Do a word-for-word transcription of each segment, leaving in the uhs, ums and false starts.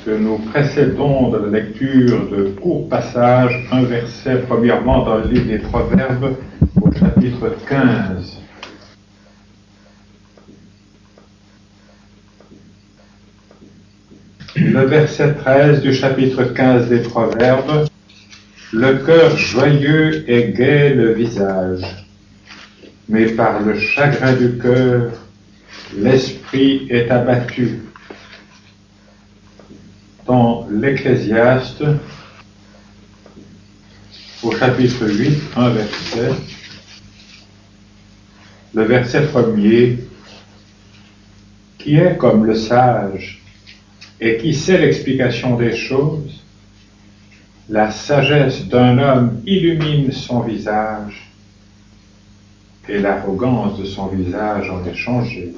que nous précédons de la lecture de courts passages, un verset premièrement dans le livre des Proverbes au chapitre quinze. Le verset treize du chapitre quinze des Proverbes: le cœur joyeux et gai le visage, mais par le chagrin du cœur, l'esprit est abattu. Dans l'Ecclésiaste, au chapitre huit, un verset, le verset premier: qui est comme le sage et qui sait l'explication des choses? La sagesse d'un homme illumine son visage, et l'arrogance de son visage en est changée.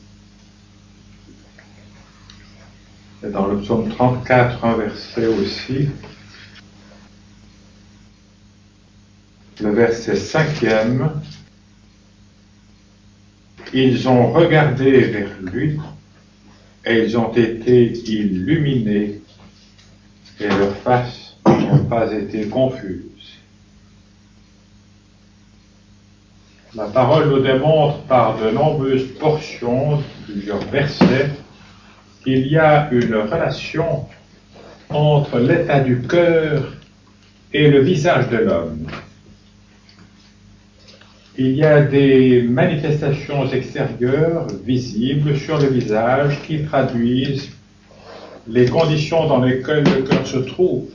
Et dans le psaume trente-quatre, un verset aussi, le verset cinquième: ils ont regardé vers lui, et ils ont été illuminés, et leurs faces n'ont pas été confuses. La parole nous démontre par de nombreuses portions, plusieurs versets, qu'il y a une relation entre l'état du cœur et le visage de l'homme. Il y a des manifestations extérieures visibles sur le visage qui traduisent les conditions dans lesquelles le cœur se trouve.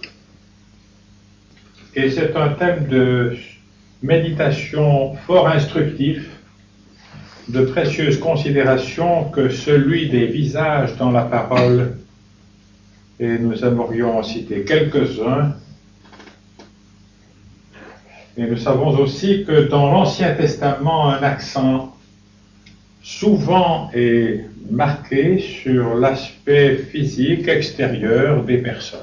Et c'est un thème de méditation fort instructif, de précieuses considérations que celui des visages dans la parole, et nous aimerions en citer quelques-uns. Et nous savons aussi que dans l'Ancien Testament, un accent souvent est marqué sur l'aspect physique extérieur des personnes.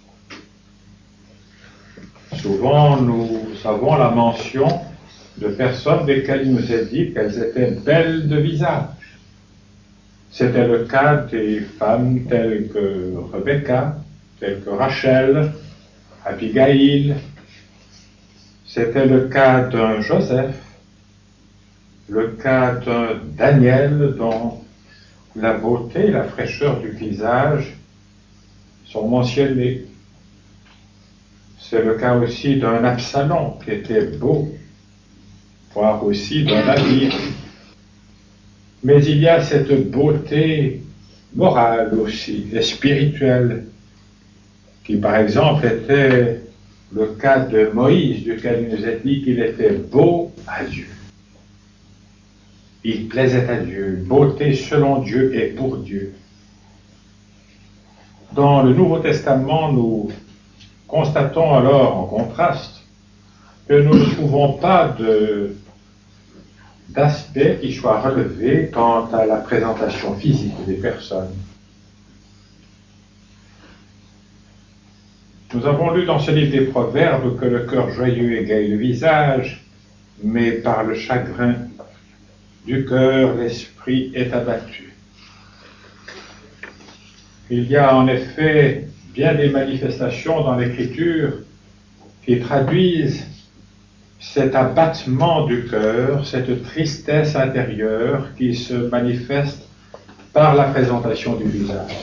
Souvent, nous avons la mention de personnes desquelles il nous est dit qu'elles étaient belles de visage. C'était le cas des femmes telles que Rebecca, telles que Rachel, Abigail. C'était le cas d'un Joseph, le cas d'un Daniel dont la beauté et la fraîcheur du visage sont mentionnées. C'est le cas aussi d'un Absalom qui était beau, voire aussi d'un David. Mais il y a cette beauté morale aussi, et spirituelle, qui par exemple était le cas de Moïse, duquel il nous est dit qu'il était beau à Dieu. Il plaisait à Dieu, beauté selon Dieu et pour Dieu. Dans le Nouveau Testament, nous constatons alors en contraste que nous ne trouvons pas de, d'aspect qui soit relevé quant à la présentation physique des personnes. Nous avons lu dans ce livre des Proverbes que le cœur joyeux égaye le visage, mais par le chagrin du cœur, l'esprit est abattu. Il y a en effet bien des manifestations dans l'Écriture qui traduisent cet abattement du cœur, cette tristesse intérieure qui se manifeste par la présentation du visage.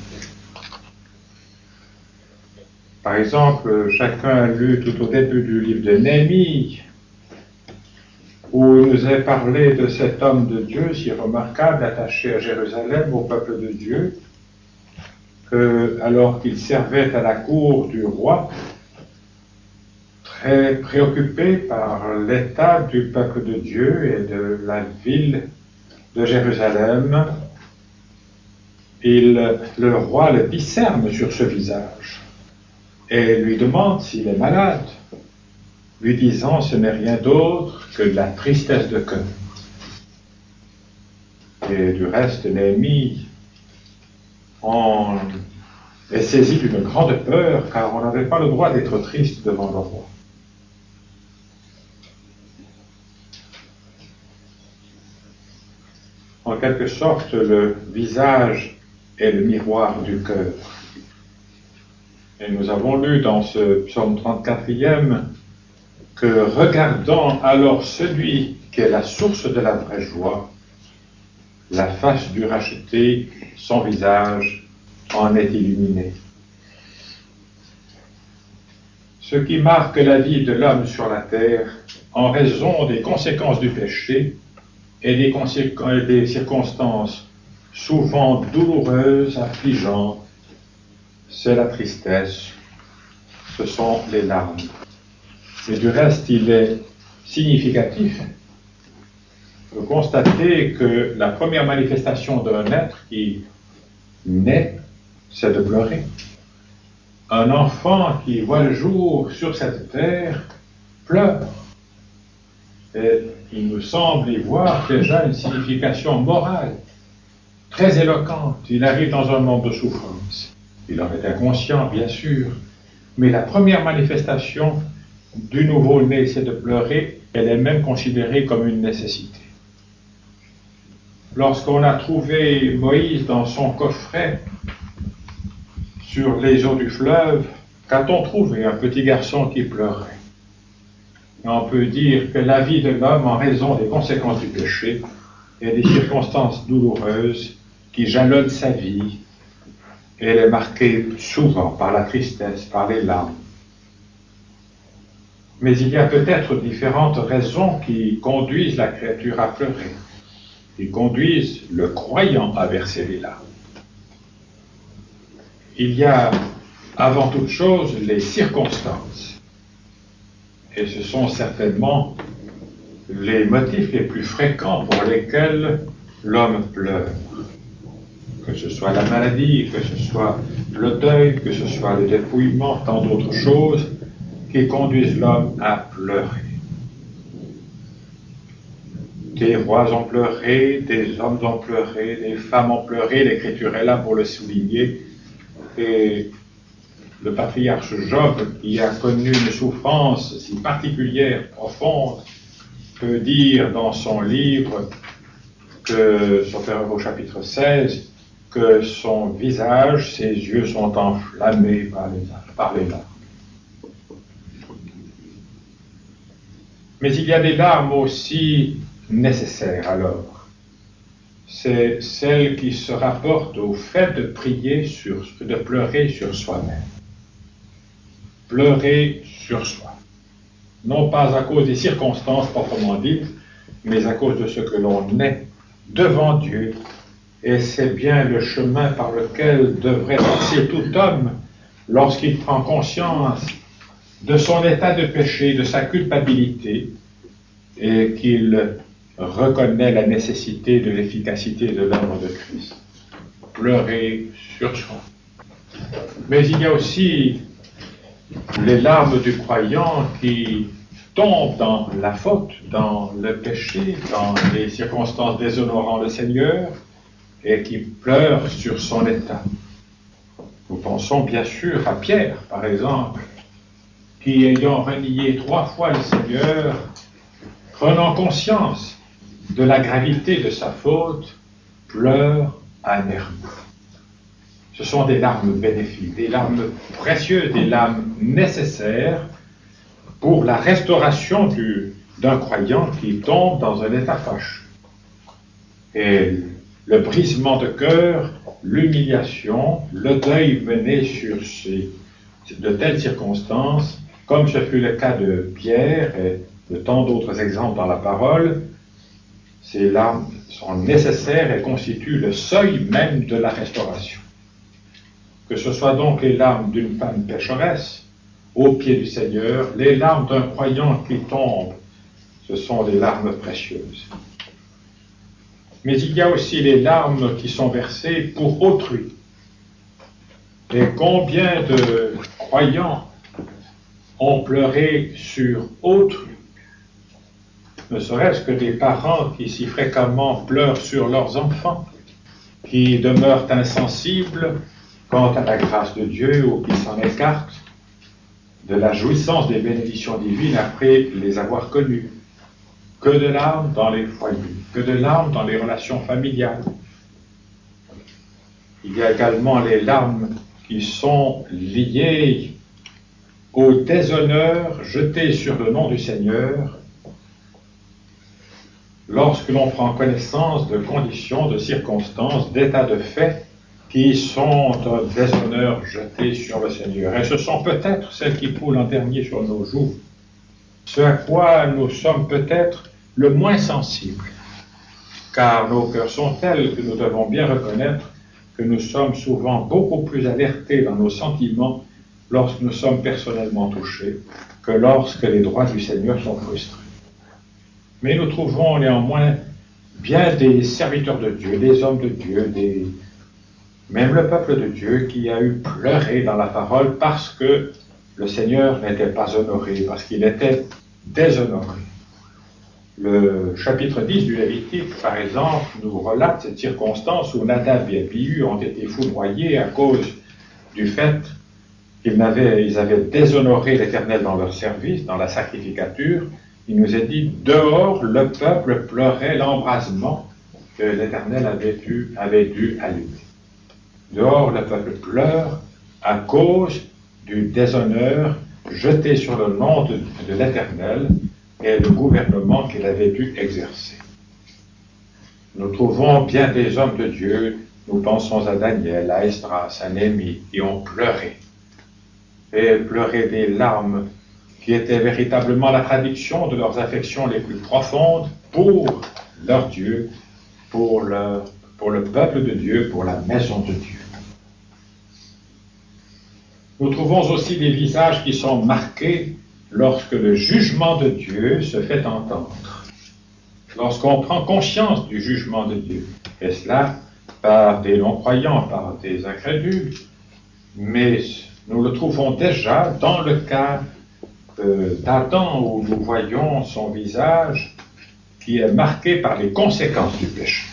Par exemple, chacun a lu tout au début du livre de Néhémie, où il nous est parlé de cet homme de Dieu si remarquable, attaché à Jérusalem, au peuple de Dieu, que, alors qu'il servait à la cour du roi, très préoccupé par l'état du peuple de Dieu et de la ville de Jérusalem, il, le roi le discerne sur ce visage et lui demande s'il est malade, lui disant ce n'est rien d'autre que de la tristesse de cœur. Et du reste, Néhémie en est saisi d'une grande peur, car on n'avait pas le droit d'être triste devant le roi. En quelque sorte, le visage est le miroir du cœur. Et nous avons lu dans ce psaume trente-quatrième que regardant alors celui qui est la source de la vraie joie, la face du racheté, son visage en est illuminé. Ce qui marque la vie de l'homme sur la terre, en raison des conséquences du péché et des, conséqu- des circonstances souvent douloureuses, affligeantes, c'est la tristesse, ce sont les larmes. Mais du reste, il est significatif de constater que la première manifestation d'un être qui naît, c'est de pleurer. Un enfant qui voit le jour sur cette terre pleure. Et il nous semble y voir déjà une signification morale très éloquente. Il arrive dans un monde de souffrance. Il en est inconscient, bien sûr, mais la première manifestation du nouveau-né, c'est de pleurer. Elle est même considérée comme une nécessité. Lorsqu'on a trouvé Moïse dans son coffret sur les eaux du fleuve, qu'a-t-on trouvé? Un petit garçon qui pleurait. Et on peut dire que la vie de l'homme, en raison des conséquences du péché et des circonstances douloureuses qui jalonnent sa vie, elle est marquée souvent par la tristesse, par les larmes. Mais il y a peut-être différentes raisons qui conduisent la créature à pleurer, qui conduisent le croyant à verser les larmes. Il y a avant toute chose les circonstances. Et ce sont certainement les motifs les plus fréquents pour lesquels l'homme pleure. Que ce soit la maladie, que ce soit le deuil, que ce soit le dépouillement, tant d'autres choses qui conduisent l'homme à pleurer. Des rois ont pleuré, des hommes ont pleuré, des femmes ont pleuré, l'Écriture est là pour le souligner. Et le patriarche Job, qui a connu une souffrance si particulière, profonde, peut dire dans son livre, que, sauf erreur au chapitre seize, que son visage, ses yeux sont enflammés par les, par les larmes. Mais il y a des larmes aussi nécessaires alors. C'est celles qui se rapportent au fait de prier, sur, de pleurer sur soi-même. Pleurer sur soi. Non pas à cause des circonstances proprement dites, mais à cause de ce que l'on est devant Dieu. Et c'est bien le chemin par lequel devrait passer tout homme lorsqu'il prend conscience de son état de péché, de sa culpabilité, et qu'il reconnaît la nécessité de l'efficacité de l'œuvre de Christ. Pleurer sur soi. Mais il y a aussi les larmes du croyant qui tombent dans la faute, dans le péché, dans les circonstances déshonorant le Seigneur, et qui pleure sur son état. Nous pensons bien sûr à Pierre, par exemple, qui, ayant renié trois fois le Seigneur, prenant conscience de la gravité de sa faute, pleure amèrement. Ce sont des larmes bénéfiques, des larmes précieuses, des larmes nécessaires pour la restauration du, d'un croyant qui tombe dans un état fâcheux. Et le brisement de cœur, l'humiliation, le deuil mené sur ces, de telles circonstances, comme ce fut le cas de Pierre et de tant d'autres exemples dans la parole, ces larmes sont nécessaires et constituent le seuil même de la restauration. Que ce soit donc les larmes d'une femme pécheresse au pied du Seigneur, les larmes d'un croyant qui tombe, ce sont des larmes précieuses. Mais il y a aussi les larmes qui sont versées pour autrui. Et combien de croyants ont pleuré sur autrui? Ne serait-ce que des parents qui si fréquemment pleurent sur leurs enfants, qui demeurent insensibles quant à la grâce de Dieu ou qui s'en écartent de la jouissance des bénédictions divines après les avoir connues. Que de larmes dans les foyers, que de larmes dans les relations familiales. Il y a également les larmes qui sont liés au déshonneur jeté sur le nom du Seigneur lorsque l'on prend connaissance de conditions, de circonstances, d'états de fait qui sont un déshonneur jeté sur le Seigneur. Et ce sont peut-être celles qui coulent en dernier sur nos joues, ce à quoi nous sommes peut-être le moins sensibles, car nos cœurs sont tels que nous devons bien reconnaître que nous sommes souvent beaucoup plus alertés dans nos sentiments lorsque nous sommes personnellement touchés que lorsque les droits du Seigneur sont frustrés. Mais nous trouvons néanmoins bien des serviteurs de Dieu, des hommes de Dieu, des... même le peuple de Dieu qui a eu pleuré dans la parole parce que le Seigneur n'était pas honoré, parce qu'il était déshonoré. Le chapitre dix du Lévitique, par exemple, nous relate cette circonstance où Nadab et Abihu ont été foudroyés à cause du fait qu'ils avaient, ils avaient déshonoré l'Éternel dans leur service, dans la sacrificature. Il nous est dit, dehors, le peuple pleurait l'embrasement que l'Éternel avait dû, avait dû allumer. Dehors, le peuple pleure à cause du déshonneur jeté sur le nom de, de l'Éternel et le gouvernement qu'il avait dû exercer. Nous trouvons bien des hommes de Dieu, nous pensons à Daniel, à Esdras, à Néhémie, qui ont pleuré, et pleuré des larmes qui étaient véritablement la traduction de leurs affections les plus profondes pour leur Dieu, pour, leur, pour le peuple de Dieu, pour la maison de Dieu. Nous trouvons aussi des visages qui sont marqués lorsque le jugement de Dieu se fait entendre, lorsqu'on prend conscience du jugement de Dieu, et cela par des non-croyants, par des incrédules, mais nous le trouvons déjà dans le cas euh, d'Adam où nous voyons son visage qui est marqué par les conséquences du péché.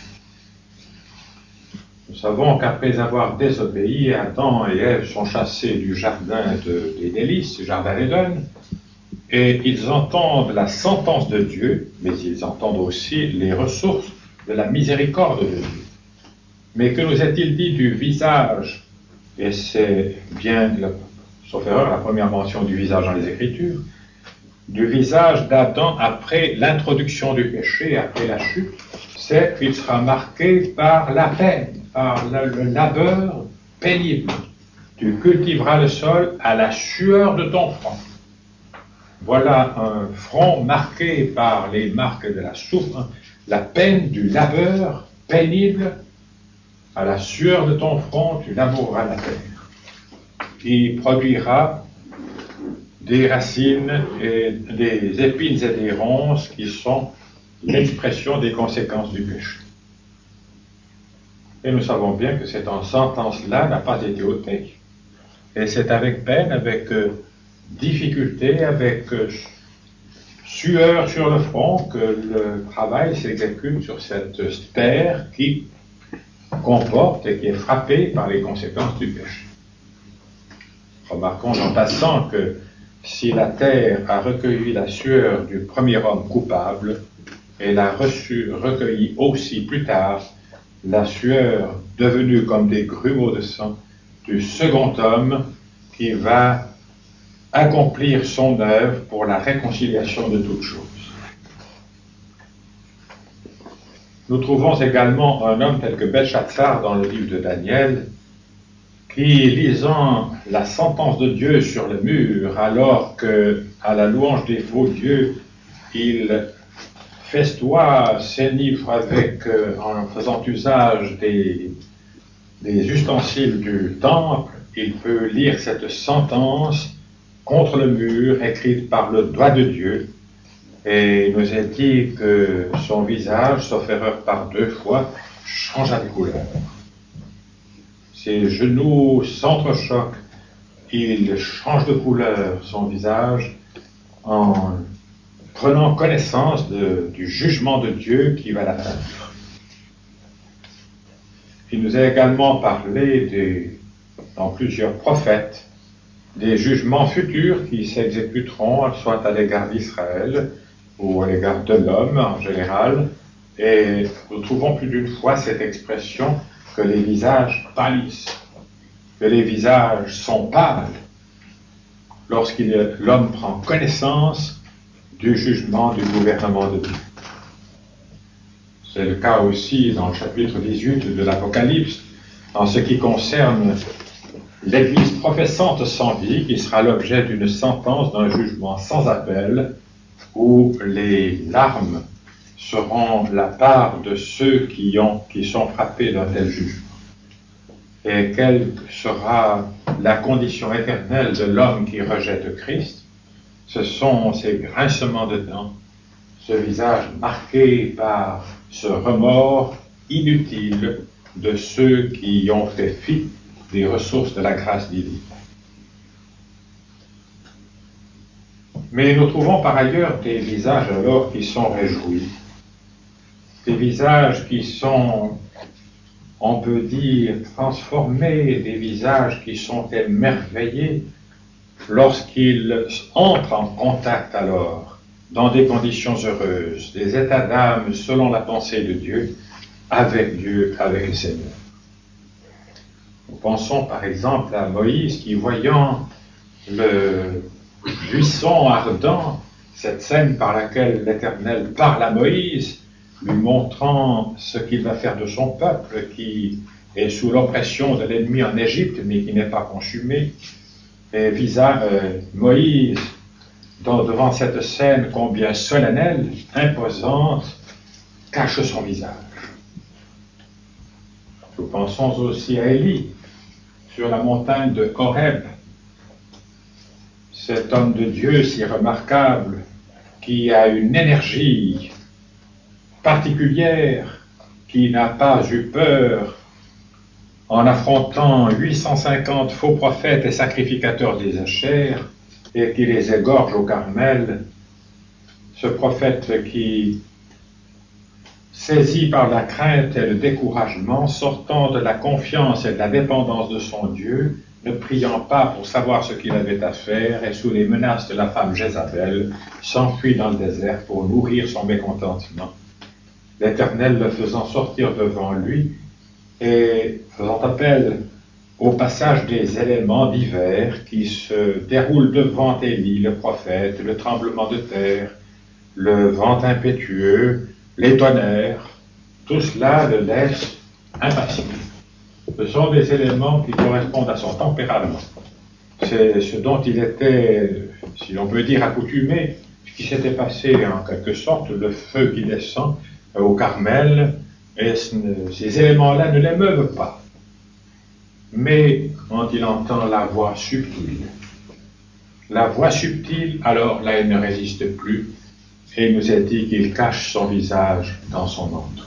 Nous savons qu'après avoir désobéi, Adam et Ève sont chassés du jardin de, des délices, du jardin d'Éden, et ils entendent la sentence de Dieu, mais ils entendent aussi les ressources de la miséricorde de Dieu. Mais que nous est-il dit du visage? Et c'est bien, sauf erreur, la première mention du visage dans les Écritures, du visage d'Adam après l'introduction du péché, après la chute, c'est qu'il sera marqué par la peine, par le, le labeur pénible. Tu cultiveras le sol à la sueur de ton front. Voilà un front marqué par les marques de la souffrance, la peine du labeur pénible. À la sueur de ton front, tu laboureras la terre. Il produira des racines et des épines et des ronces qui sont l'expression des conséquences du péché. Et nous savons bien que cette sentence-là n'a pas été ôtée. Et c'est avec peine, avec euh, difficulté, avec euh, sueur sur le front que le travail s'exécute sur cette terre qui comporte et qui est frappée par les conséquences du péché. Remarquons en passant que si la terre a recueilli la sueur du premier homme coupable, elle a reçu, recueilli aussi plus tard la sueur devenue comme des grumeaux de sang du second homme qui va accomplir son œuvre pour la réconciliation de toutes choses. Nous trouvons également un homme tel que Belshazzar dans le livre de Daniel, qui, lisant la sentence de Dieu sur le mur, alors que, à la louange des faux dieux, il festoie, s'enivre avec, euh, en faisant usage des, des ustensiles du temple, il peut lire cette sentence contre le mur, écrite par le doigt de Dieu, et il nous est dit que son visage, sauf erreur par deux fois, changea de couleur. Ses genoux s'entrechoquent, il change de couleur son visage en prenant connaissance de, du jugement de Dieu qui va l'atteindre. Il nous a également parlé des, dans plusieurs prophètes des jugements futurs qui s'exécuteront, soit à l'égard d'Israël ou à l'égard de l'homme en général, et nous trouvons plus d'une fois cette expression que les visages pâlissent. que les visages sont pâles lorsque l'homme prend connaissance du jugement du gouvernement de Dieu. C'est le cas aussi dans le chapitre dix-huit de l'Apocalypse, en ce qui concerne l'Église professante sans vie, qui sera l'objet d'une sentence, d'un jugement sans appel, où les larmes seront la part de ceux qui, ont, qui sont frappés d'un tel jugement. Et quelle sera la condition éternelle de l'homme qui rejette Christ? Ce sont ces grincements de dents, ce visage marqué par ce remords inutile de ceux qui ont fait fi des ressources de la grâce divine. Mais nous trouvons par ailleurs des visages alors qui sont réjouis, des visages qui sont, on peut dire, transformés, des visages qui sont émerveillés lorsqu'ils entrent en contact alors, dans des conditions heureuses, des états d'âme selon la pensée de Dieu, avec Dieu, avec le Seigneur. Nous pensons par exemple à Moïse qui, voyant le buisson ardent, cette scène par laquelle l'Éternel parle à Moïse, lui montrant ce qu'il va faire de son peuple qui est sous l'oppression de l'ennemi en Égypte, mais qui n'est pas consumé. Et visa, euh, Moïse, dans, devant cette scène combien solennelle, imposante, cache son visage. Nous pensons aussi à Élie, sur la montagne de Horeb, cet homme de Dieu si remarquable, qui a une énergie particulière, qui n'a pas eu peur en affrontant huit cent cinquante faux prophètes et sacrificateurs des Achères, et qui les égorge au Carmel. Ce prophète qui, saisi par la crainte et le découragement, sortant de la confiance et de la dépendance de son Dieu, ne priant pas pour savoir ce qu'il avait à faire, et sous les menaces de la femme Jézabel, s'enfuit dans le désert pour nourrir son mécontentement. L'Éternel le faisant sortir devant lui, et faisant appel au passage des éléments divers qui se déroulent devant Élie, le prophète, le tremblement de terre, le vent impétueux, les tonnerres, tout cela le laisse impassible. Ce sont des éléments qui correspondent à son tempérament. C'est ce dont il était, si l'on peut dire, accoutumé, ce qui s'était passé en quelque sorte, le feu qui descend au Carmel, et ces éléments-là ne l'émeuvent pas. Mais quand il entend la voix subtile, la voix subtile, alors là, il ne résiste plus, et il nous est dit qu'il cache son visage dans son manteau.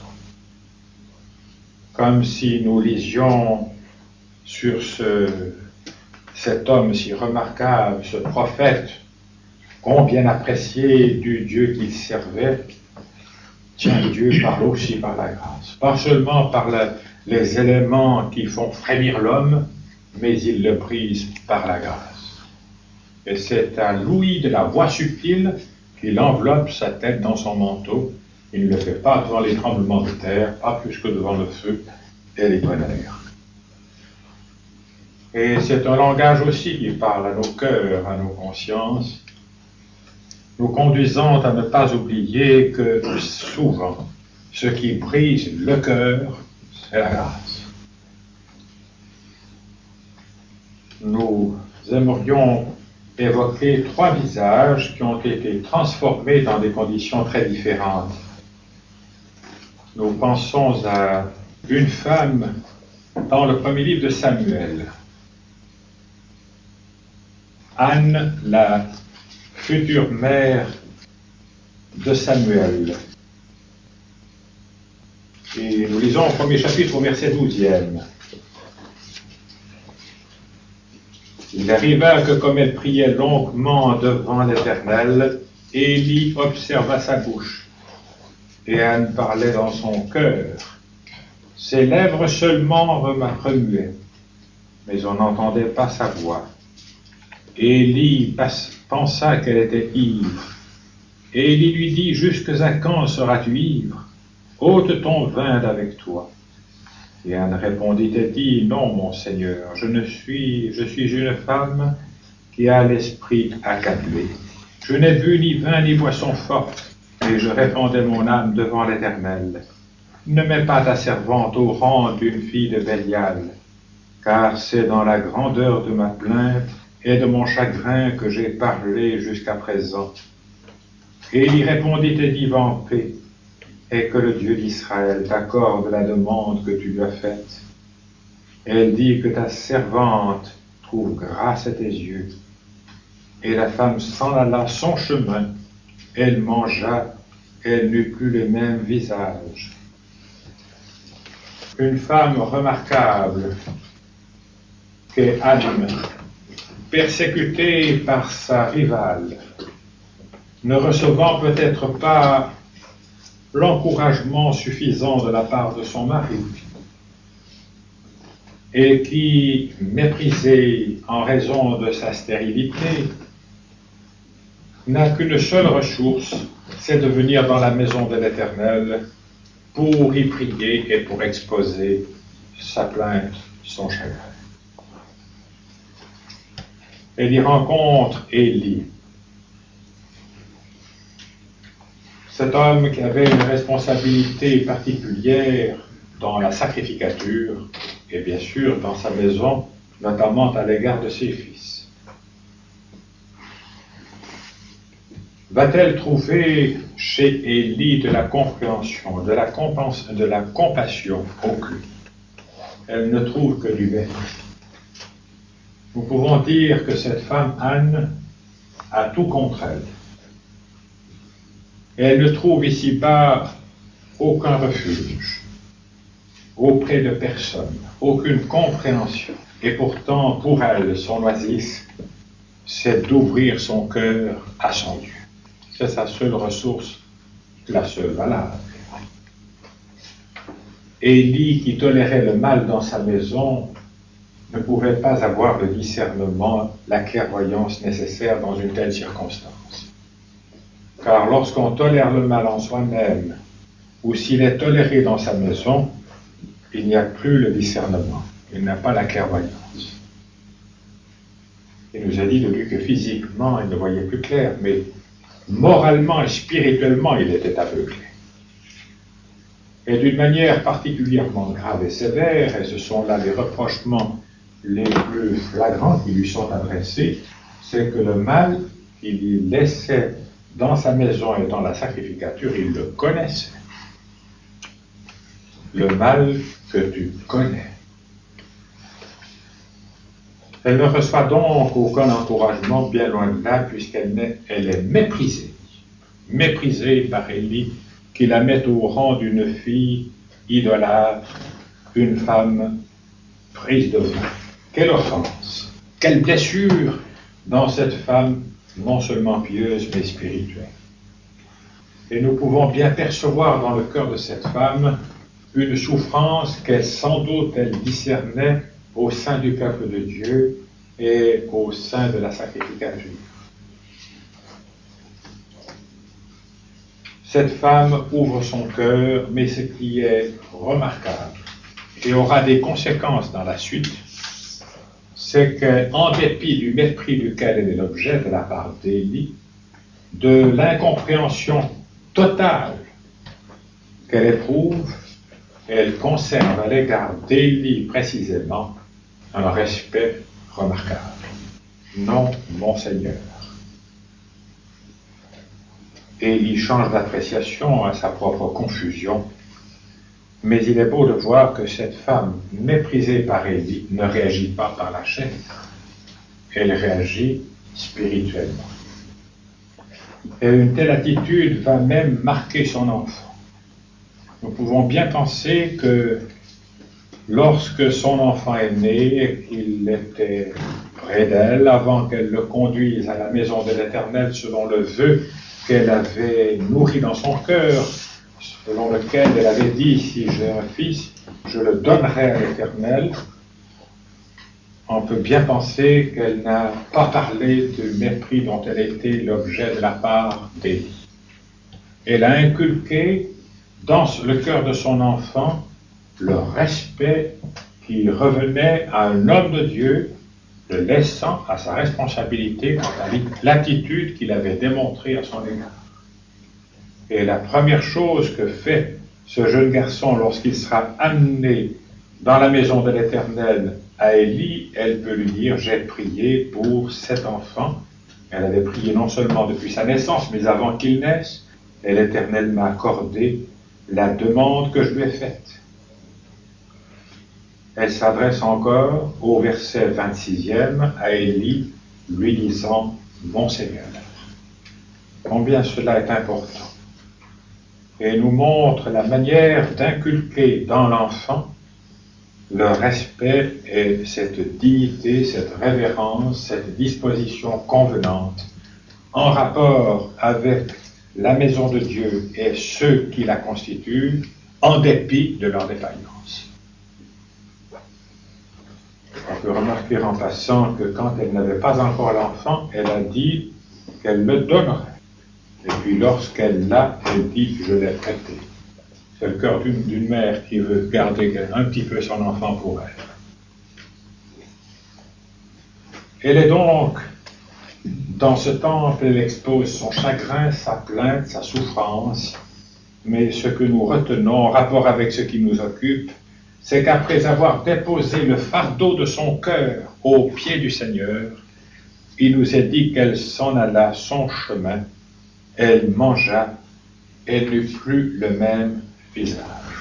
Comme si nous lisions sur ce, cet homme si remarquable, ce prophète, combien apprécié du Dieu qu'il servait. Tiens, Dieu parle aussi par la grâce, pas seulement par la, les éléments qui font frémir l'homme, mais il le brise par la grâce. Et c'est à l'ouïe de la voix subtile qu'il enveloppe sa tête dans son manteau. Il ne le fait pas devant les tremblements de terre, pas plus que devant le feu et les tonnerres. Et c'est un langage aussi qui parle à nos cœurs, à nos consciences, nous conduisant à ne pas oublier que souvent, ce qui brise le cœur, c'est la grâce. Nous aimerions évoquer trois visages qui ont été transformés dans des conditions très différentes. Nous pensons à une femme dans le premier livre de Samuel. Anne, la future mère de Samuel. Et nous lisons au premier chapitre au verset douzième. Il arriva que comme elle priait longuement devant l'Éternel, Élie observa sa bouche, et Anne parlait dans son cœur. Ses lèvres seulement remuaient, mais on n'entendait pas sa voix. Élie pensa qu'elle était ivre. Élie lui dit, « Jusque à quand seras-tu ivre? Ôte ton vin d'avec toi. » Et Anne répondit et dit, non, mon Seigneur, je ne suis, je suis une femme qui a l'esprit accablé. Je n'ai bu ni vin ni boisson forte, et je répandais mon âme devant l'Éternel. Ne mets pas ta servante au rang d'une fille de Bélial, car c'est dans la grandeur de ma plainte et de mon chagrin que j'ai parlé jusqu'à présent. Et il y répondit et dit, va en paix, et que le Dieu d'Israël t'accorde la demande que tu lui as faite. Elle dit que ta servante trouve grâce à tes yeux. Et la femme s'en alla son chemin, elle mangea, elle n'eut plus le même visage. Une femme remarquable qu'est Anne, persécutée par sa rivale, ne recevant peut-être pas l'encouragement suffisant de la part de son mari, et qui, méprisée en raison de sa stérilité, n'a qu'une seule ressource, c'est de venir dans la maison de l'Éternel pour y prier et pour exposer sa plainte, son chagrin. Elle y rencontre Élie, cet homme qui avait une responsabilité particulière dans la sacrificature et bien sûr dans sa maison, notamment à l'égard de ses fils. Va-t-elle trouver chez Élie de la compréhension, de la, compens- de la compassion? Aucune. Elle ne trouve que du mépris. Nous pouvons dire que cette femme, Anne, a tout contre elle. Et elle ne trouve ici-bas aucun refuge, auprès de personne, aucune compréhension. Et pourtant, pour elle, son oasis, c'est d'ouvrir son cœur à son Dieu. C'est sa seule ressource, la seule valable. Élie, qui tolérait le mal dans sa maison, ne pouvait pas avoir le discernement, la clairvoyance nécessaire dans une telle circonstance. Car lorsqu'on tolère le mal en soi-même, ou s'il est toléré dans sa maison, il n'y a plus le discernement, il n'a pas la clairvoyance. Il nous a dit de lui que physiquement, il ne voyait plus clair, mais moralement et spirituellement, il était aveuglé. Et d'une manière particulièrement grave et sévère, et ce sont là les reprochements les plus flagrants qui lui sont adressés, c'est que le mal qu'il laissait dans sa maison et dans la sacrificature, il le connaissait. Le mal que tu connais. Elle ne reçoit donc aucun encouragement, bien loin de là, puisqu'elle est, elle est méprisée. Méprisée par Élie, qui la met au rang d'une fille idolâtre, une femme prise de vin. Quelle offense, quelle blessure dans cette femme, non seulement pieuse, mais spirituelle. Et nous pouvons bien percevoir dans le cœur de cette femme une souffrance qu'elle, sans doute, elle discernait au sein du peuple de Dieu et au sein de la sacrificature. Cette femme ouvre son cœur, mais ce qui est remarquable et aura des conséquences dans la suite, c'est qu'en dépit du mépris duquel elle est l'objet de la part d'Élie, de l'incompréhension totale qu'elle éprouve, elle conserve à l'égard d'Élie précisément un respect remarquable. Non, mon Seigneur. Élie change d'appréciation à sa propre confusion, mais il est beau de voir que cette femme méprisée par Élie ne réagit pas par la chair, elle réagit spirituellement. Et une telle attitude va même marquer son enfant. Nous pouvons bien penser que lorsque son enfant est né, qu'il était près d'elle, avant qu'elle le conduise à la maison de l'Éternel selon le vœu qu'elle avait nourri dans son cœur, selon lequel elle avait dit, si j'ai un fils, je le donnerai à l'Éternel, on peut bien penser qu'elle n'a pas parlé du mépris dont elle était l'objet de la part d'Élie. Elle a inculqué dans le cœur de son enfant le respect qui revenait à un homme de Dieu, le laissant à sa responsabilité quant à l'attitude qu'il avait démontrée à son égard. Et la première chose que fait ce jeune garçon lorsqu'il sera amené dans la maison de l'Éternel à Élie, elle peut lui dire « J'ai prié pour cet enfant ». Elle avait prié non seulement depuis sa naissance, mais avant qu'il naisse, et l'Éternel m'a accordé la demande que je lui ai faite. Elle s'adresse encore au verset vingt-sixième à Élie, lui disant « Mon Seigneur ». Combien cela est important. Et nous montre la manière d'inculquer dans l'enfant le respect et cette dignité, cette révérence, cette disposition convenante en rapport avec la maison de Dieu et ceux qui la constituent, en dépit de leur défaillance. On peut remarquer en passant que quand elle n'avait pas encore l'enfant, elle a dit qu'elle le donnerait. Et puis lorsqu'elle l'a, elle dit « je l'ai prêté ». C'est le cœur d'une, d'une mère qui veut garder un petit peu son enfant pour elle. Elle est donc, dans ce temple, elle expose son chagrin, sa plainte, sa souffrance, mais ce que nous retenons en rapport avec ce qui nous occupe, c'est qu'après avoir déposé le fardeau de son cœur aux pieds du Seigneur, il nous est dit qu'elle s'en alla son chemin, elle mangea, elle n'eut plus le même visage.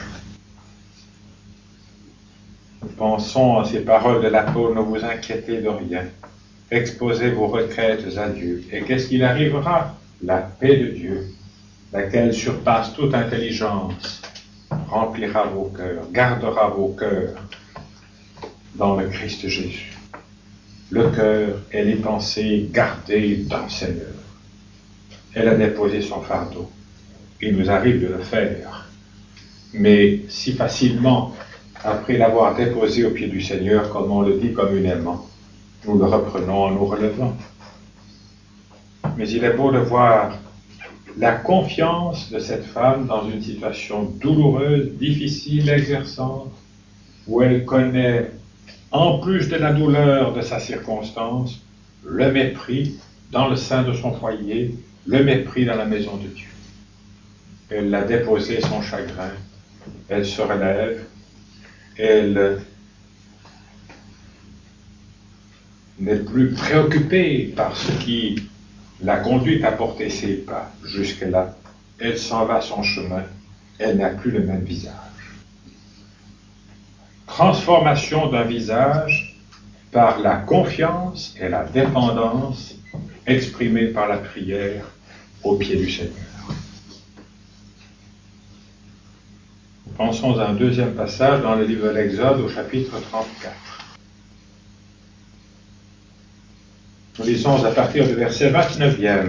Nous pensons à ces paroles de l'apôtre, ne vous inquiétez de rien, exposez vos requêtes à Dieu. Et qu'est-ce qu'il arrivera? La paix de Dieu, laquelle surpasse toute intelligence, remplira vos cœurs, gardera vos cœurs dans le Christ Jésus. Le cœur et les pensées gardées dans le Seigneur. Elle a déposé son fardeau. Il nous arrive de le faire. Mais si facilement, après l'avoir déposé aux pieds du Seigneur, comme on le dit communément, nous le reprenons en nous relevant. Mais il est beau de voir la confiance de cette femme dans une situation douloureuse, difficile, exerçante, où elle connaît, en plus de la douleur de sa circonstance, le mépris dans le sein de son foyer, le mépris dans la maison de Dieu. Elle a déposé son chagrin, elle se relève, elle n'est plus préoccupée par ce qui l'a conduite à porter ses pas jusque-là. Elle s'en va son chemin, elle n'a plus le même visage. Transformation d'un visage par la confiance et la dépendance exprimée par la prière au pied du Seigneur. Pensons à un deuxième passage dans le livre de l'Exode au chapitre trente-quatre. Nous lisons à partir du verset vingt-neuvième.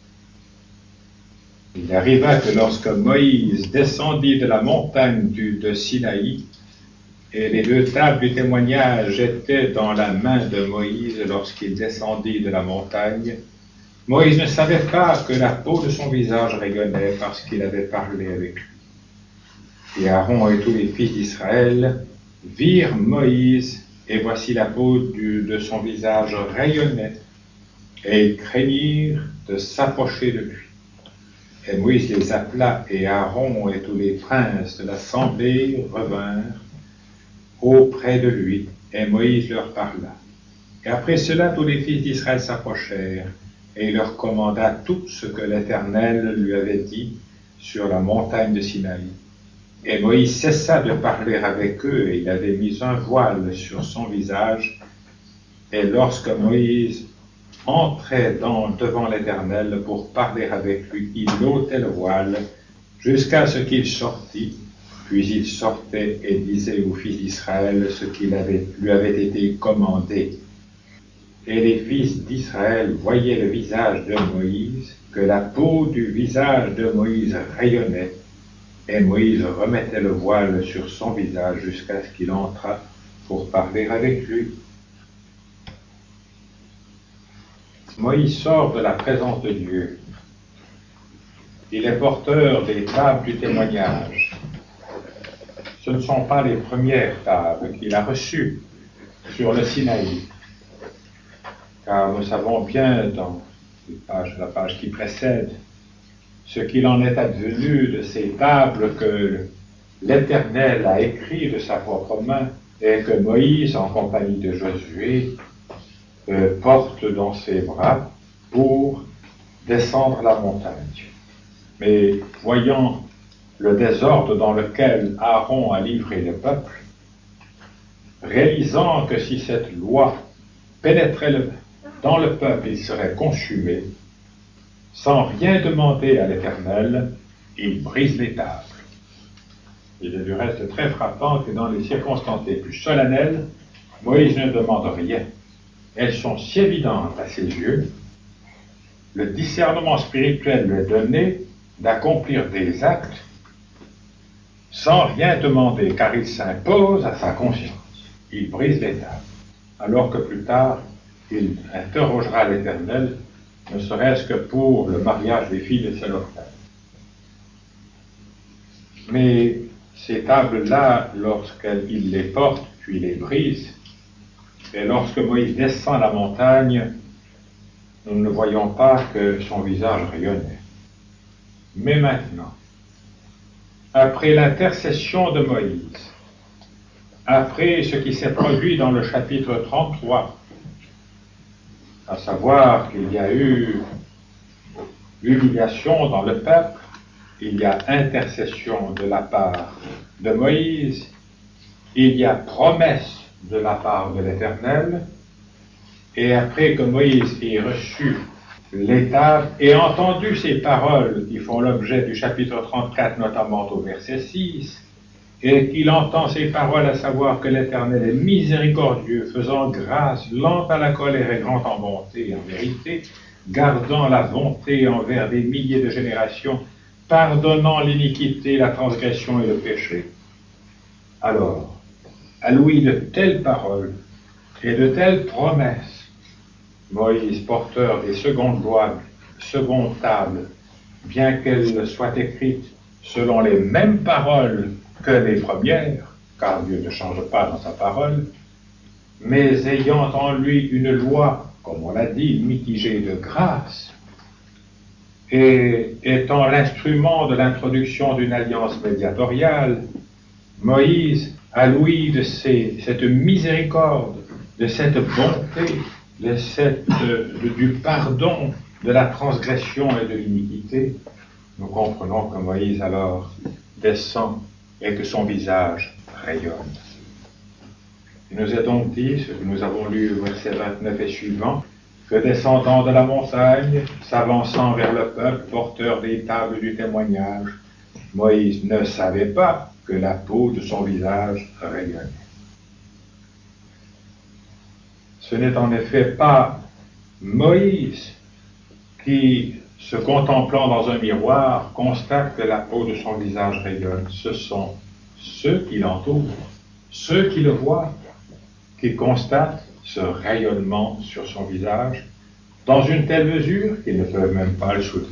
Il arriva que lorsque Moïse descendit de la montagne du, de Sinaï, et les deux tables du témoignage étaient dans la main de Moïse lorsqu'il descendit de la montagne, Moïse ne savait pas que la peau de son visage rayonnait parce qu'il avait parlé avec lui. Et Aaron et tous les fils d'Israël virent Moïse, et voici la peau du, de son visage rayonnait, et ils craignirent de s'approcher de lui. Et Moïse les appela, et Aaron et tous les princes de l'assemblée revinrent auprès de lui, et Moïse leur parla. Et après cela, tous les fils d'Israël s'approchèrent, et il leur commanda tout ce que l'Éternel lui avait dit sur la montagne de Sinaï. Et Moïse cessa de parler avec eux, et il avait mis un voile sur son visage. Et lorsque Moïse entrait dans, devant l'Éternel pour parler avec lui, il ôtait le voile jusqu'à ce qu'il sortît. Puis il sortait et disait aux fils d'Israël ce qui lui avait été commandé. Et les fils d'Israël voyaient le visage de Moïse, que la peau du visage de Moïse rayonnait, et Moïse remettait le voile sur son visage jusqu'à ce qu'il entrât pour parler avec lui. Moïse sort de la présence de Dieu. Il est porteur des tables du témoignage. ce ne sont pas les premières tables qu'il a reçues sur le Sinaï. Car nous savons bien dans page, la page qui précède ce qu'il en est advenu de ces tables que l'Éternel a écrit de sa propre main et que Moïse, en compagnie de Josué, euh, porte dans ses bras pour descendre la montagne. Mais voyant le désordre dans lequel Aaron a livré le peuple, réalisant que si cette loi pénétrait le, dans le peuple, il serait consumé, sans rien demander à l'Éternel, il brise les tables. Il est du reste très frappant que dans les circonstances les plus solennelles, Moïse ne demande rien. Elles sont si évidentes à ses yeux, le discernement spirituel lui est donné d'accomplir des actes sans rien demander, car il s'impose à sa conscience. Il brise les tables, alors que plus tard, il interrogera l'Éternel, ne serait-ce que pour le mariage des filles de Sélophon. Mais ces tables-là, lorsqu'il les porte, puis les brise, et lorsque Moïse descend la montagne, nous ne voyons pas que son visage rayonnait. Mais maintenant, après l'intercession de Moïse, après ce qui s'est produit dans le chapitre trente-trois, à savoir qu'il y a eu humiliation dans le peuple, il y a intercession de la part de Moïse, il y a promesse de la part de l'Éternel, et après que Moïse ait reçu les tables et entendu ces paroles qui font l'objet du chapitre trente-quatre, notamment au verset six, et qu'il entend ces paroles, à savoir que l'Éternel est miséricordieux, faisant grâce, lent à la colère et grand en bonté et en vérité, gardant la bonté envers des milliers de générations, pardonnant l'iniquité, la transgression et le péché. Alors, à l'ouïe de telles paroles et de telles promesses, Moïse, porteur des secondes lois, secondes tables, bien qu'elles soient écrites selon les mêmes paroles que les premières, car Dieu ne change pas dans sa parole, mais ayant en lui une loi, comme on l'a dit, mitigée de grâce, et étant l'instrument de l'introduction d'une alliance médiatoriale, Moïse, à l'ouïe de ces, cette miséricorde, de cette bonté, de cette, de, du pardon, de la transgression et de l'iniquité, nous comprenons que Moïse alors descend et que son visage rayonne. Il nous est donc dit, ce que nous avons lu au verset vingt-neuf et suivant, que descendant de la montagne, s'avançant vers le peuple, porteur des tables du témoignage, Moïse ne savait pas que la peau de son visage rayonnait. Ce n'est en effet pas Moïse qui, se contemplant dans un miroir, constate que la peau de son visage rayonne. Ce sont ceux qui l'entourent, ceux qui le voient, qui constatent ce rayonnement sur son visage dans une telle mesure qu'ils ne peuvent même pas le soutenir.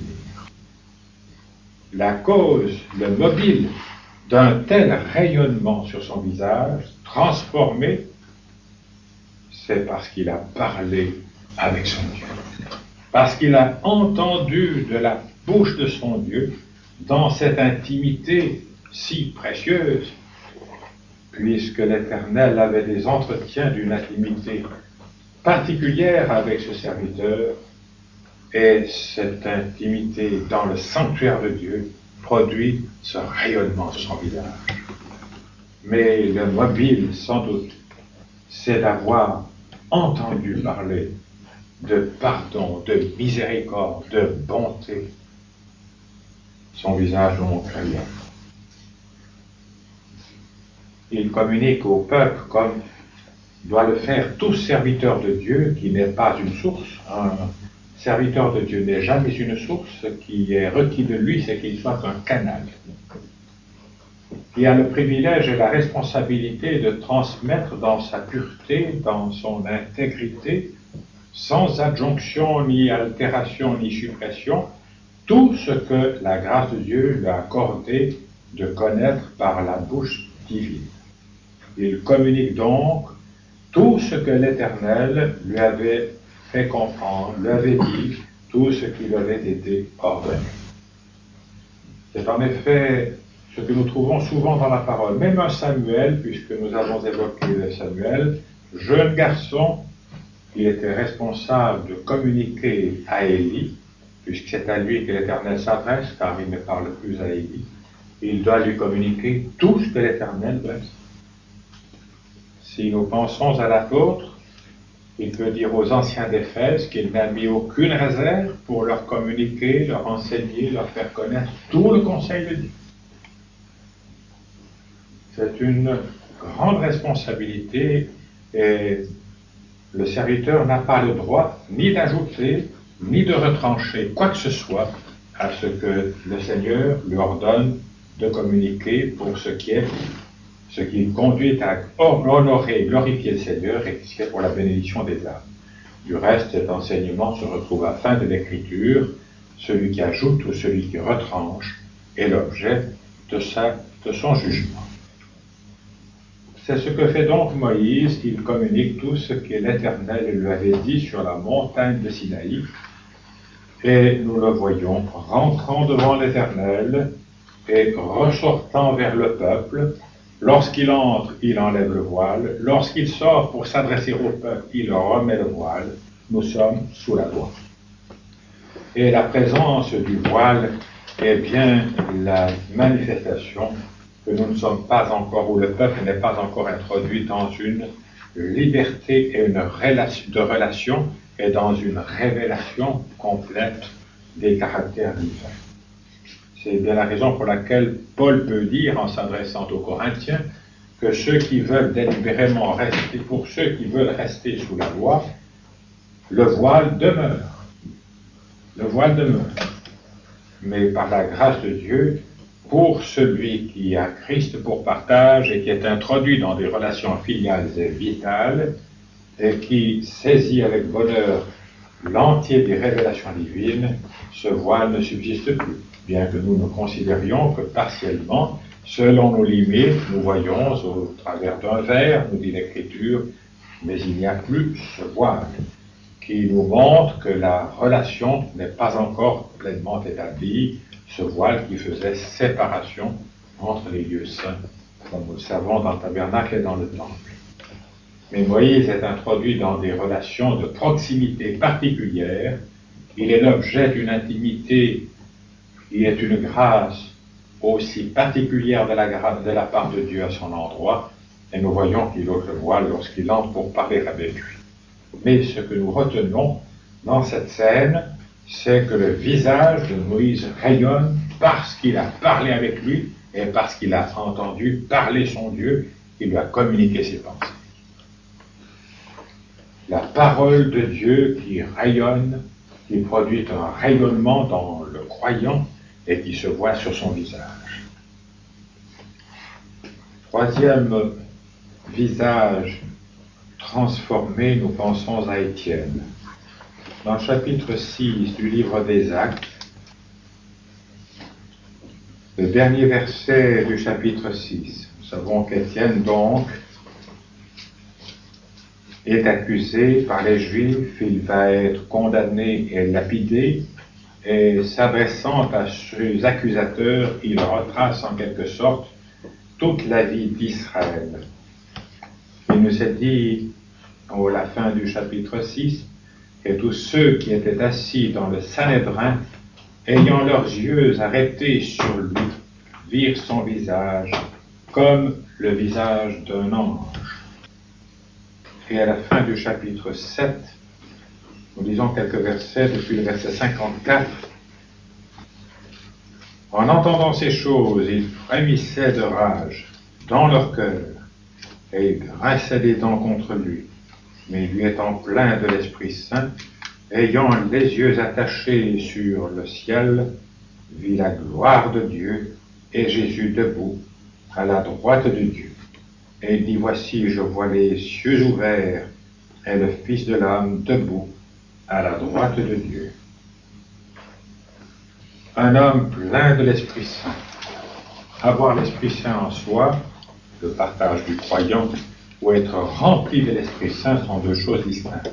La cause, le mobile d'un tel rayonnement sur son visage, transformé, c'est parce qu'il a parlé avec son Dieu. Parce qu'il a entendu de la bouche de son Dieu, dans cette intimité si précieuse, puisque l'Éternel avait des entretiens d'une intimité particulière avec ce serviteur, et cette intimité dans le sanctuaire de Dieu produit ce rayonnement sur son visage. Mais le mobile, sans doute, c'est d'avoir entendu parler de pardon, de miséricorde, de bonté. Son visage donc rayonne. Il communique au peuple comme doit le faire tout serviteur de Dieu qui n'est pas une source. Un serviteur de Dieu n'est jamais une source. Ce qui est requis de lui, c'est qu'il soit un canal. Il a le privilège et la responsabilité de transmettre dans sa pureté, dans son intégrité, sans adjonction, ni altération, ni suppression, tout ce que la grâce de Dieu lui a accordé de connaître par la bouche divine. Il communique donc tout ce que l'Éternel lui avait fait comprendre, lui avait dit, tout ce qui lui avait été ordonné. C'est en effet ce que nous trouvons souvent dans la parole. Même un Samuel, puisque nous avons évoqué Samuel, jeune garçon, il était responsable de communiquer à Élie, puisque c'est à lui que l'Éternel s'adresse, car il ne parle plus à Élie. Il doit lui communiquer tout ce que l'Éternel veut. Si nous pensons à l'apôtre, il peut dire aux anciens d'Éphèse qu'il n'a mis aucune réserve pour leur communiquer, leur enseigner, leur faire connaître tout le conseil de Dieu. C'est une grande responsabilité et le serviteur n'a pas le droit ni d'ajouter, ni de retrancher quoi que ce soit à ce que le Seigneur lui ordonne de communiquer pour ce qui est, ce qui conduit à honorer et glorifier le Seigneur et qui est pour la bénédiction des âmes. Du reste, cet enseignement se retrouve à la fin de l'Écriture. Celui qui ajoute ou celui qui retranche est l'objet de, sa, de son jugement. C'est ce que fait donc Moïse. Il communique tout ce que l'Éternel lui avait dit sur la montagne de Sinaï. Et nous le voyons rentrant devant l'Éternel et ressortant vers le peuple. Lorsqu'il entre, il enlève le voile. Lorsqu'il sort pour s'adresser au peuple, il remet le voile. Nous sommes sous la loi. Et la présence du voile est bien la manifestation que nous ne sommes pas encore, ou le peuple n'est pas encore introduit dans une liberté et une relation, de relation et dans une révélation complète des caractères divins. C'est bien la raison pour laquelle Paul peut dire, en s'adressant aux Corinthiens, que ceux qui veulent délibérément rester, pour ceux qui veulent rester sous la loi, le voile demeure. Le voile demeure. Mais par la grâce de Dieu, pour celui qui a Christ pour partage et qui est introduit dans des relations filiales et vitales, et qui saisit avec bonheur l'entier des révélations divines, ce voile ne subsiste plus. Bien que nous ne considérions que partiellement, selon nos limites, nous voyons au travers d'un verre, nous dit l'Écriture, mais il n'y a plus ce voile qui nous montre que la relation n'est pas encore pleinement établie, ce voile qui faisait séparation entre les lieux saints, comme nous le savons dans le tabernacle et dans le temple. Mais Moïse est introduit dans des relations de proximité particulières, il est l'objet d'une intimité qui est une grâce aussi particulière de la, de la part de Dieu à son endroit, et nous voyons qu'il ôte le voile lorsqu'il entre pour parler avec lui. Mais ce que nous retenons dans cette scène, c'est que le visage de Moïse rayonne parce qu'il a parlé avec lui et parce qu'il a entendu parler son Dieu, qui lui a communiqué ses pensées. La parole de Dieu qui rayonne, qui produit un rayonnement dans le croyant et qui se voit sur son visage. Troisième visage transformé, nous pensons à Étienne. Dans le chapitre six du livre des Actes, le dernier verset du chapitre six, nous savons qu'Étienne donc est accusé par les Juifs, il va être condamné et lapidé, et s'adressant à ses accusateurs, il retrace en quelque sorte toute la vie d'Israël. Il nous est dit, à la fin du chapitre six, que tous ceux qui étaient assis dans le Sanhédrin, ayant leurs yeux arrêtés sur lui, virent son visage comme le visage d'un ange. Et à la fin du chapitre sept, nous lisons quelques versets depuis le verset cinquante-quatre. En entendant ces choses, ils frémissaient de rage dans leur cœur et ils grinçaient des dents contre lui. Mais lui étant plein de l'Esprit Saint, ayant les yeux attachés sur le ciel, vit la gloire de Dieu et Jésus debout à la droite de Dieu. Et il dit, voici, je vois les cieux ouverts et le Fils de l'homme debout à la droite de Dieu. Un homme plein de l'Esprit Saint. Avoir l'Esprit Saint en soi le partage du croyant ou être rempli de l'Esprit Saint sont deux choses distinctes.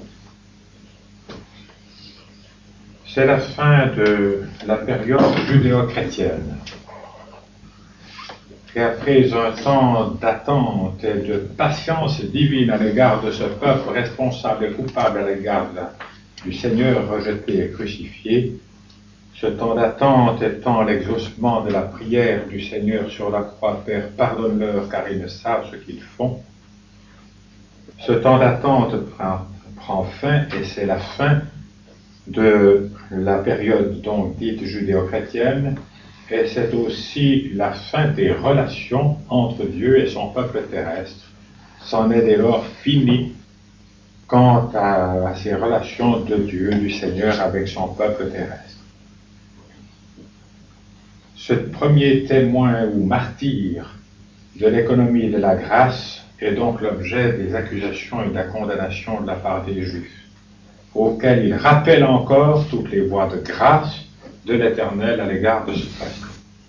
C'est la fin de la période judéo-chrétienne. Et après un temps d'attente et de patience divine à l'égard de ce peuple responsable et coupable à l'égard du Seigneur rejeté et crucifié, ce temps d'attente étant l'exaucement de la prière du Seigneur sur la croix, Père, pardonne-leur car ils ne savent ce qu'ils font. Ce temps d'attente prend, prend fin et c'est la fin de la période donc dite judéo-chrétienne et c'est aussi la fin des relations entre Dieu et son peuple terrestre. C'en est dès lors fini quant à, à ces relations de Dieu, du Seigneur avec son peuple terrestre. Ce premier témoin ou martyr de l'économie de la grâce est donc l'objet des accusations et de la condamnation de la part des Juifs, auxquels il rappelle encore toutes les voies de grâce de l'Éternel à l'égard de ce peuple.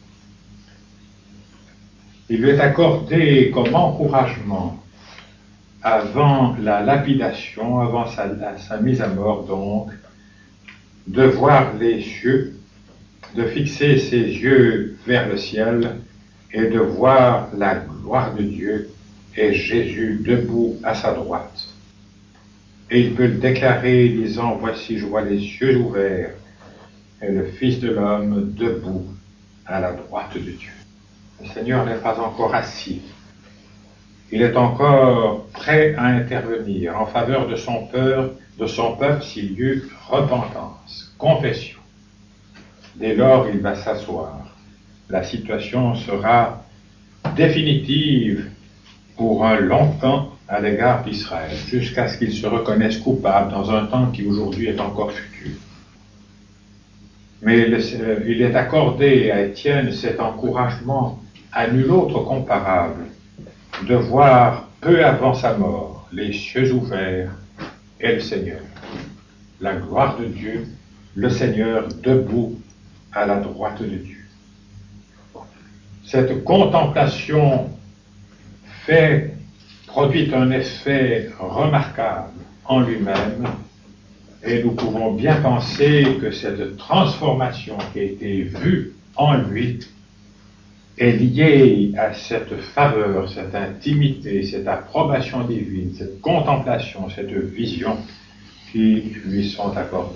Il lui est accordé comme encouragement avant la lapidation, avant sa, sa mise à mort donc, de voir les cieux, de fixer ses yeux vers le ciel et de voir la gloire de Dieu et Jésus debout à sa droite. Et il peut le déclarer disant, voici je vois les cieux ouverts et le Fils de l'homme debout à la droite de Dieu. Le Seigneur n'est pas encore assis. Il est encore prêt à intervenir en faveur de son peuple, de son peuple s'il y eut repentance, confession. Dès lors, il va s'asseoir. La situation sera définitive pour un long temps à l'égard d'Israël, jusqu'à ce qu'il se reconnaisse coupable dans un temps qui aujourd'hui est encore futur. Mais le, il est accordé à Étienne cet encouragement à nul autre comparable de voir peu avant sa mort les cieux ouverts et le Seigneur, la gloire de Dieu, le Seigneur debout à la droite de Dieu. Cette contemplation fait, produit un effet remarquable en lui-même et nous pouvons bien penser que cette transformation qui a été vue en lui est liée à cette faveur, cette intimité, cette approbation divine, cette contemplation, cette vision qui lui sont accordées.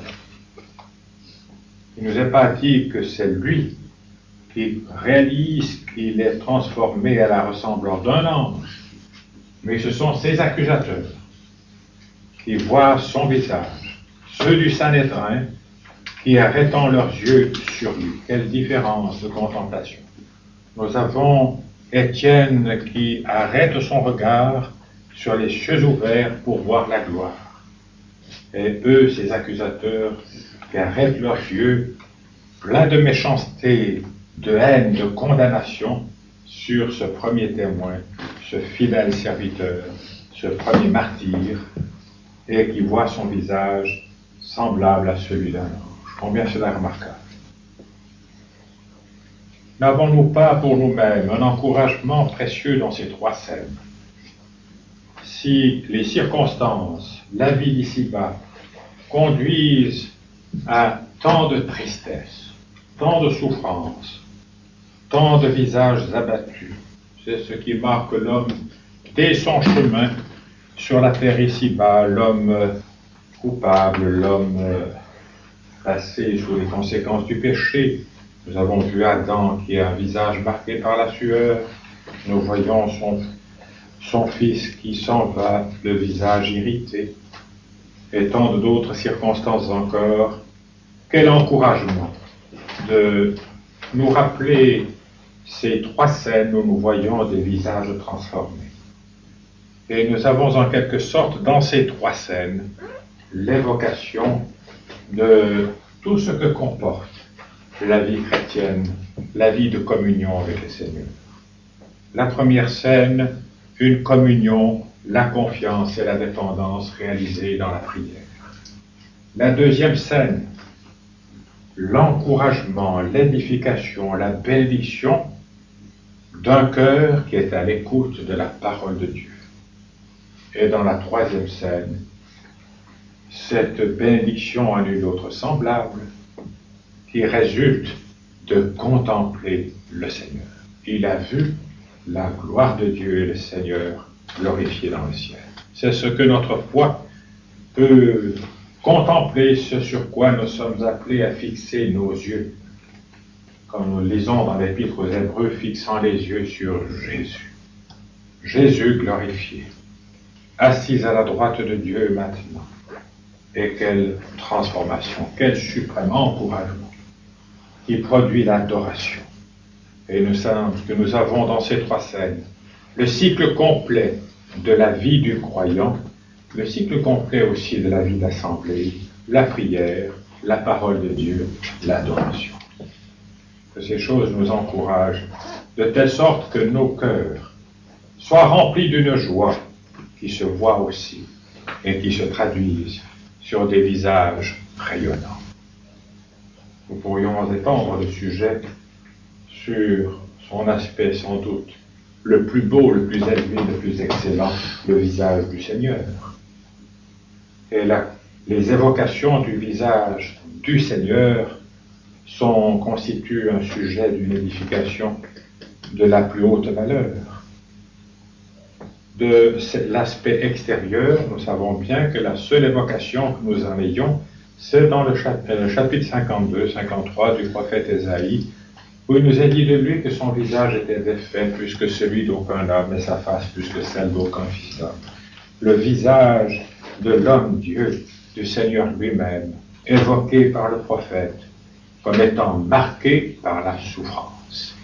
Il ne nous est pas dit que c'est lui qui réalise qu'il est transformé à la ressemblance d'un ange, mais ce sont ses accusateurs qui voient son visage, ceux du Sanhédrin qui arrêtent leurs yeux sur lui. Quelle différence de contemplation! Nous avons Étienne qui arrête son regard sur les cieux ouverts pour voir la gloire. Et eux, ses accusateurs, qui arrêtent leurs yeux, pleins de méchanceté, de haine, de condamnation, sur ce premier témoin, ce fidèle serviteur, ce premier martyr, et qui voit son visage semblable à celui d'un ange. Combien cela est remarquable. N'avons-nous pas pour nous-mêmes un encouragement précieux dans ces trois scènes? Si les circonstances, la vie d'ici-bas, conduisent à tant de tristesse, tant de souffrance, tant de visages abattus, c'est ce qui marque l'homme dès son chemin sur la terre ici-bas, l'homme coupable, l'homme passé sous les conséquences du péché. Nous avons vu Adam qui a un visage marqué par la sueur. Nous voyons son, son fils qui s'en va, le visage irrité. Et tant d'autres circonstances encore. Quel encouragement de nous rappeler ces trois scènes où nous voyons des visages transformés. Et nous avons en quelque sorte dans ces trois scènes l'évocation de tout ce que comporte la vie chrétienne, la vie de communion avec le Seigneur. La première scène, une communion, la confiance et la dépendance réalisées dans la prière. La deuxième scène, l'encouragement, l'édification, la bénédiction d'un cœur qui est à l'écoute de la parole de Dieu. Et dans la troisième scène, cette bénédiction à nul autre semblable qui résulte de contempler le Seigneur. Il a vu la gloire de Dieu et le Seigneur glorifié dans le ciel. C'est ce que notre foi peut contempler, ce sur quoi nous sommes appelés à fixer nos yeux. Comme nous le lisons dans l'Épître aux Hébreux, fixant les yeux sur Jésus. Jésus glorifié, assis à la droite de Dieu maintenant. Et quelle transformation, quel suprême encouragement qui produit l'adoration. Et nous savons que nous avons dans ces trois scènes le cycle complet de la vie du croyant, le cycle complet aussi de la vie d'assemblée, la prière, la parole de Dieu, l'adoration. Que ces choses nous encouragent de telle sorte que nos cœurs soient remplis d'une joie qui se voit aussi et qui se traduise sur des visages rayonnants. Nous pourrions étendre le sujet sur son aspect sans doute le plus beau, le plus élevé, le plus excellent, le visage du Seigneur. Et là, les évocations du visage du Seigneur sont, constituent un sujet d'une édification de la plus haute valeur. De l'aspect extérieur, nous savons bien que la seule évocation que nous en ayons, c'est dans le chapitre cinquante-deux cinquante-trois du prophète Ésaïe, où il nous est dit de lui que son visage était défait plus que celui d'aucun homme et sa face plus que celle d'aucun fils d'homme. Le visage de l'homme-dieu, du Seigneur lui-même, évoqué par le prophète comme étant marqué par la souffrance.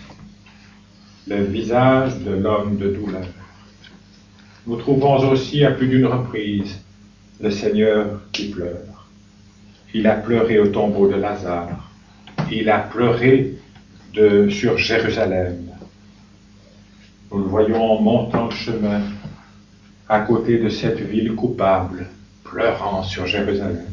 Le visage de l'homme de douleur. Nous trouvons aussi à plus d'une reprise le Seigneur qui pleure. Il a pleuré au tombeau de Lazare. Il a pleuré de, sur Jérusalem. Nous le voyons en montant le chemin à côté de cette ville coupable, pleurant sur Jérusalem.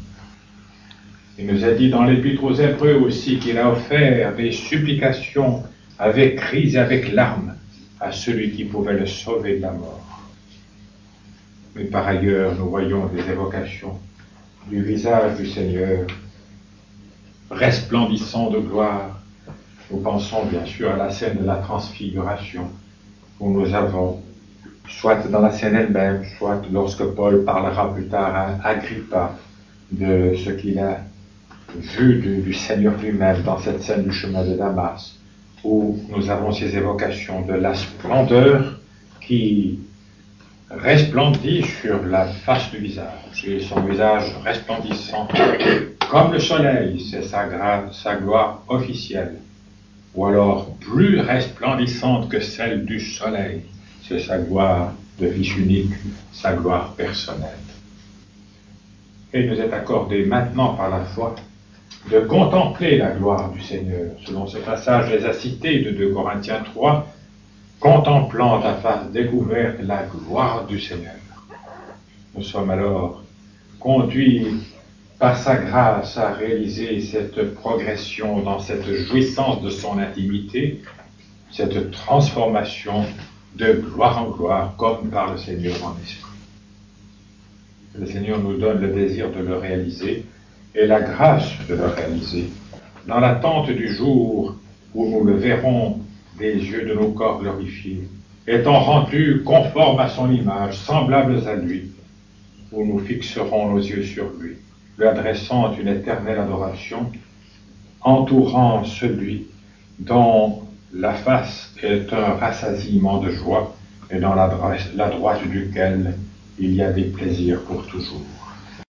Il nous a dit dans l'Épître aux Hébreux aussi qu'il a offert des supplications avec cris et avec larmes à celui qui pouvait le sauver de la mort. Mais par ailleurs, nous voyons des évocations du visage du Seigneur, resplendissant de gloire. Nous pensons bien sûr à la scène de la transfiguration, où nous avons, soit dans la scène elle-même, soit lorsque Paul parlera plus tard à Agrippa de ce qu'il a vu du, du Seigneur lui-même dans cette scène du chemin de Damas, où nous avons ces évocations de la splendeur qui resplendit sur la face du visage, et son visage resplendissant comme le soleil, c'est sa, gra- sa gloire officielle, ou alors plus resplendissante que celle du soleil, c'est sa gloire de Fils unique, sa gloire personnelle. Et il nous est accordé maintenant par la foi de contempler la gloire du Seigneur, selon ce passage les a cités de deux Corinthiens trois, contemplant à face découverte la gloire du Seigneur. Nous sommes alors conduits par sa grâce à réaliser cette progression dans cette jouissance de son intimité, cette transformation de gloire en gloire, comme par le Seigneur en esprit. Le Seigneur nous donne le désir de le réaliser et la grâce de le réaliser, dans l'attente du jour où nous le verrons des yeux de nos corps glorifiés, étant rendus conformes à son image, semblables à lui, où nous fixerons nos yeux sur lui, lui adressant une éternelle adoration, entourant celui dont la face est un rassasiement de joie et dans la, la droite duquel il y a des plaisirs pour toujours.